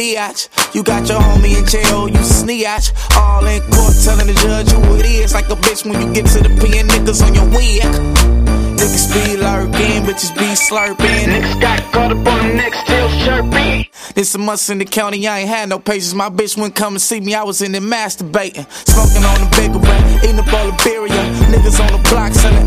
biatch. You got your homie in jail, you sneatch. All in court telling the judge who it is. Like a bitch when you get to the pen, niggas on your wig. Niggas be lurking, bitches be slurping. Niggas got caught up on the next tail chirping. This a month in the county, I ain't had no patience. My bitch wouldn't come and see me, I was in there masturbating. Smoking on the bigger rap, eating up all the birria. Niggas on the block selling